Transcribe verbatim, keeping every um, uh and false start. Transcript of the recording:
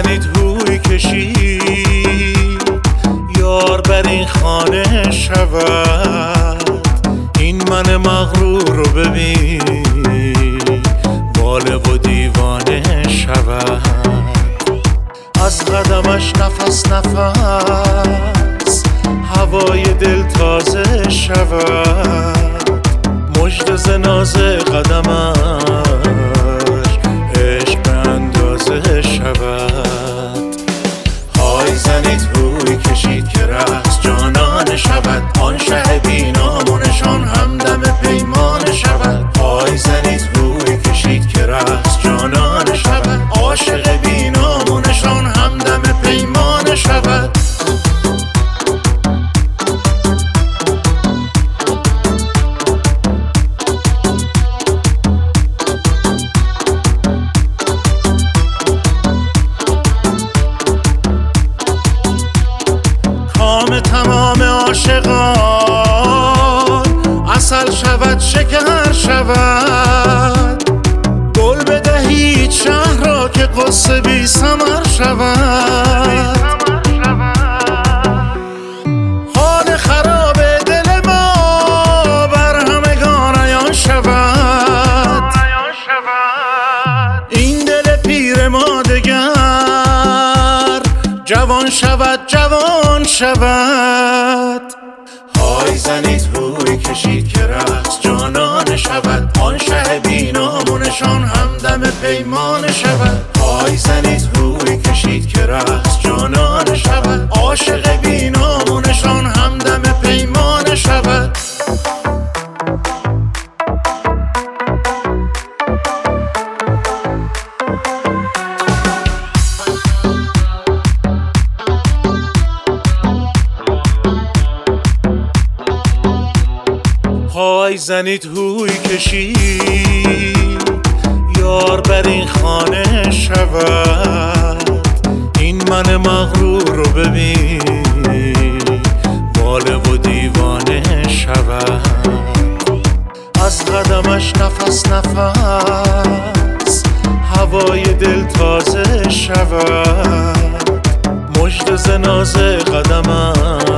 زنید هوی کشید یار بر این خانه شود. این من مغرور رو ببین بالغ و دیوانه شود. از قدمش نفس نفس هوای دل تازه شود. مژده ز ناز قدمش عشق به اندازه شود. های زنید هوی کشید که رقص جانانه شود. آن شه بینامونشان همدم پیمانه شود. های زنید هوی کشید که رقص جانانه شود. عاشق بینامونشان همدم پیمانه شود. کام تمام عاشقان عسل شود شکر شود. گل بدهید شهر را که قصه بی ثمر شود. حال خراب دل ما بر همگان عیان شود. این دل پیر ما دگر جوان شود جوان شود. های زنید هوی کشید که رقص جانانه شود. آن شه بینامونشان همدم پیمانه شود. های زنید هوی کشید که رقص جانانه شود. عاشق بینامونشان همدم پیمانه شود. های زنید هوی کشید یار بر این خانه شود. این من مغرور رو ببین بالغ و دیوانه شود. از قدمش نفس نفس هوای دل تازه شود. مژده ز ناز قدمش